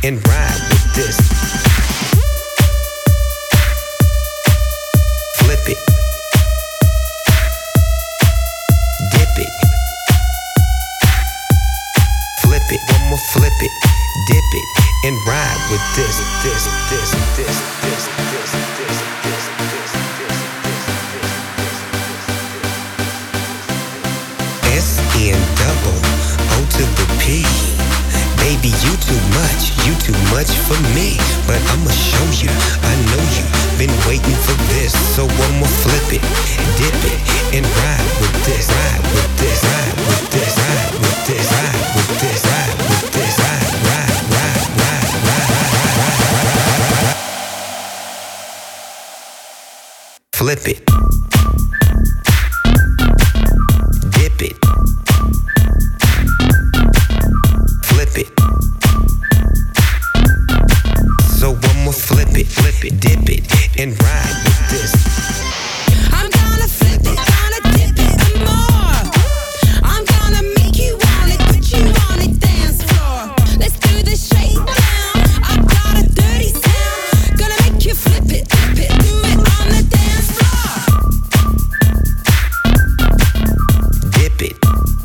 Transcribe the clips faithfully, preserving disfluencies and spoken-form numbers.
and ride with this. Flip it. Dip it. Flip it. One more flip it. Dip it and ride with this. This, this, this, this, this, this, this, this, this, S N double O to the P. Baby, you too much, you too much for me. But I'ma show you, I know you been waiting for this. So I'ma flip it, dip it, and ride with this. Ride with this, ride with this, ride with this, ride with this, ride with this, ride, ride, ride, ride, ride, ride, ride, ride. Flip it. Dip it. Flip it. So I'ma flip it, flip it, dip it, and ride with this. I'm gonna flip it, gonna dip it and more. I'm gonna make you want it, put you on it, dance floor. Let's do this shakedown. I got a dirty sound. Gonna make you flip it, dip it, do it on the dance floor. Dip it.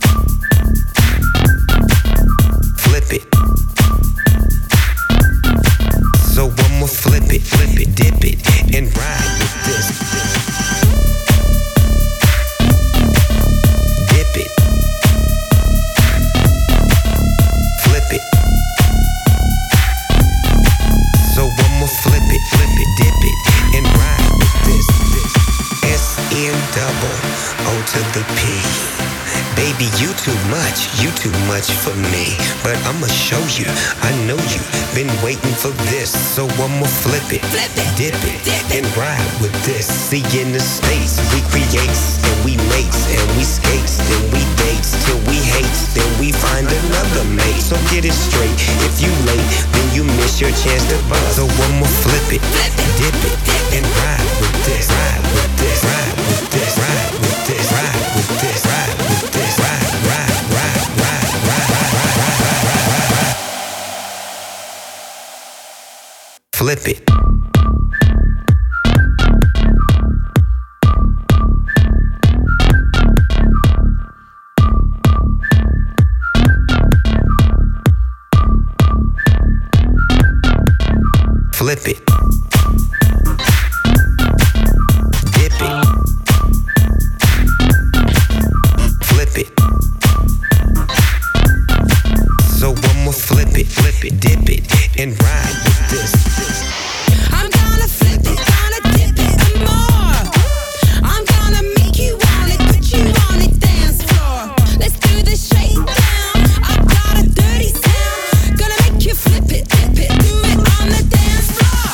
Flip it. So I'ma flip it, flip it, dip it, and ride with this. Dip it. Flip it. So I'ma flip it, flip it, dip it, and ride with this. S N double O to the P. Baby, you too much, you too much for me. But I'ma show you, I know you been waiting for this. So I'ma flip it, Flip it, dip it, dip it. and ride with this. See, in the States, we creates and we makes and we skates, then we dates till we hates, then we find another mate. So get it straight, if you late, then you miss your chance to buzz. So I'ma flip it, Flip it, dip it, dip it. and ride with this, ride with this, ride with this, ride with this, ride with this, ride with this, ride, ride, ride, ride, ride, ride, ride, ride, ride. Flip it. Flip it. Dip it. Flip it. So I'ma flip it, flip it, dip it, and ride with this. I'm gonna flip it, gonna dip it and more. I'm gonna make you want it, put you on it, dance floor. Let's do this shakedown. I got a dirty sound. Gonna make you flip it, dip it, do it on the dance floor.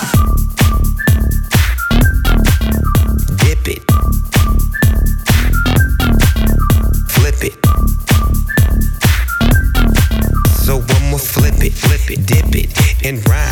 Dip it. Flip it. So I'ma flip it, flip it, dip it, and ride.